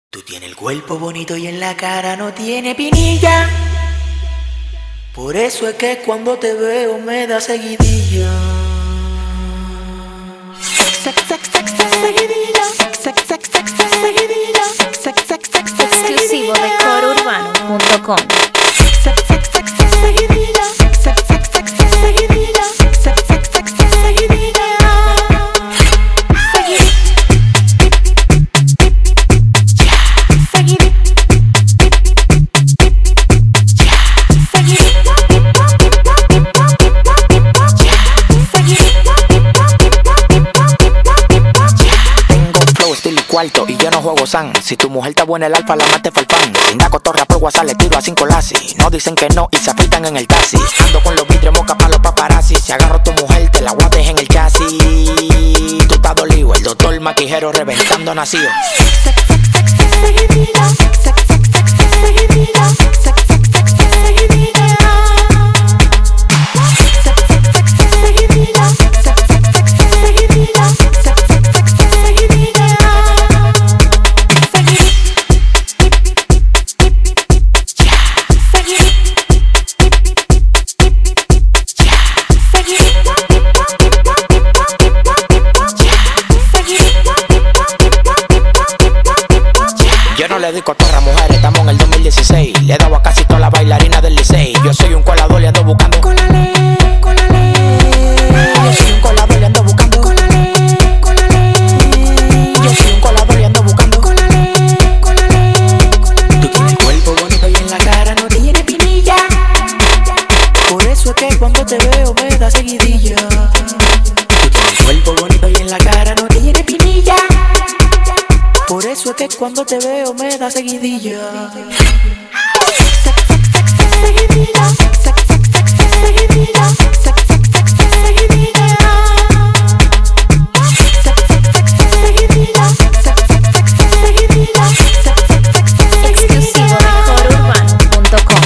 Tú tienes el cuerpo bonito y en la cara no tiene pinilla. Por eso es que cuando te veo me da seguidilla. Exclusivo de corourbano.com. Y yo no juego san. Si tu mujer está buena el alfa, la mate falfán. Sin da cotorra por WhatsApp le tiro a 5 lasis. No dicen que no y se afeitan en el taxi. Ando con los vidrios moca pa' los paparazzi. Si agarro a tu mujer te la guardes en el chasis. Tú estás dolido, el doctor maquijero reventando nacido. Yo no le doy cotorra a mujeres, estamos en el 2016. Le he dado a casi todas las bailarinas del Licey. Yo soy un colador y ando buscando con la ley. Yo soy un colador y ando buscando con la ley. Yo soy un colador y ando buscando con la ley. Tú tienes el cuerpo bonito y en la cara no tiene pinilla. Por eso es que cuando te veo me da seguidilla. Tú tienes el cuerpo bonito y en la cara no tiene pinilla. Por eso es que cuando te veo me da seguidilla. Exclusivo de corourbano.com.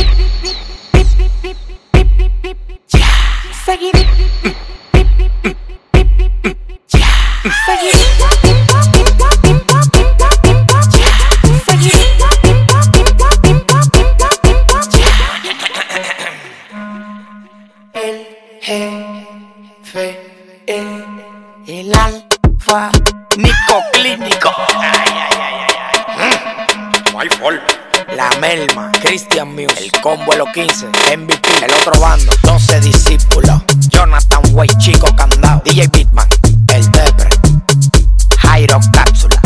El jefe, el alfa, Nico Clínico. No hay forma. La Melma, Christian Muse, el combo de los 15, MVP, el otro bando, 12 discípulos, Jonathan Way, Chico Candao, DJ Beatman, el Depre, Jairo Cápsula.